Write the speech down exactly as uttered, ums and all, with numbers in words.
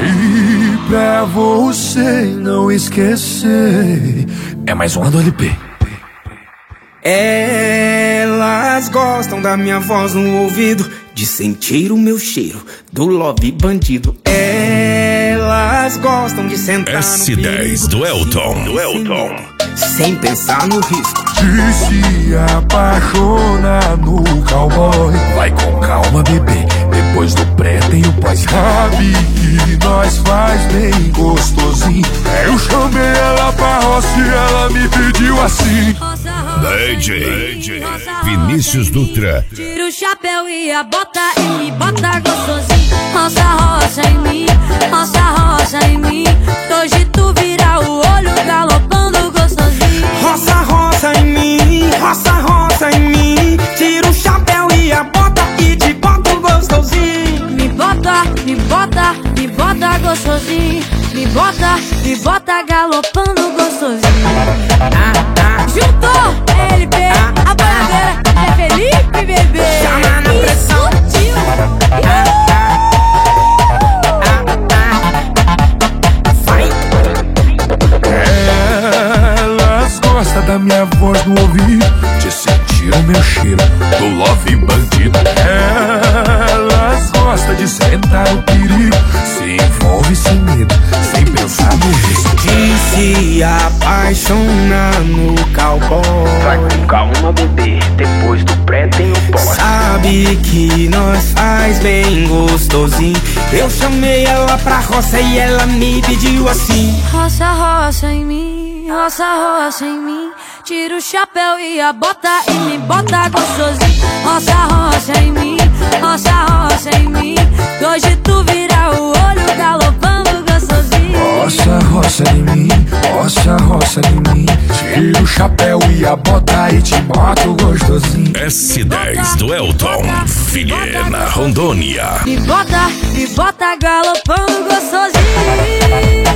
E pra você não esquecer, é mais uma do L P. Elas gostam da minha voz no ouvido, de sentir o meu cheiro do love bandido. Elas gostam de sentar S no dez perigo, do Elton, sem, do Elton. sem pensar no risco. De se apaixonar no cowboy. Vai com calma, bebê, depois do pré tem o pós. Sabe que nós faz bem gostosinho. Eu chamei ela pra roça e ela me pediu assim. D J Vinícius Dutra. Tira o chapéu e a bota e me bota gostosinho. Roça, roça em mim, roça, roça em mim. Hoje tu vira o olho galopando gostosinho. Roça, roça em mim, roça, roça em mim. Tira o chapéu e a bota e te bota gostosinho. Me bota, me bota, me bota gostosinho. Me bota, me bota galopando gostosinho. Ah, ah. Juntou L P, Ah, a boiadeira, é Felipe, bebê. Chama na pressão. Explodiu. Ah, vai. Elas gostam da minha voz no ouvido, de sentir o meu cheiro do love bandido. Elas gostam de sentar o perigo, se envolve sem medo, sem pensar no risco. De se apaixonar no cowboy. Vai com calma, bebê, depois do pré tem o pós. Sabe que nós faz bem gostosinho. Eu chamei ela pra roça e ela me pediu assim. Roça, roça em mim, roça, roça em mim. Tira o chapéu e a bota e me bota gostosinho. Roça, roça em mim, roça, roça em mim. Hoje tu vira o olho galopando gostosinho. Roça, roça em mim, roça, roça em mim. Tira o chapéu e a bota e te boto gostosinho. S dez do Elton, Vilhena, Rondônia. Me bota, me bota galopando gostosinho.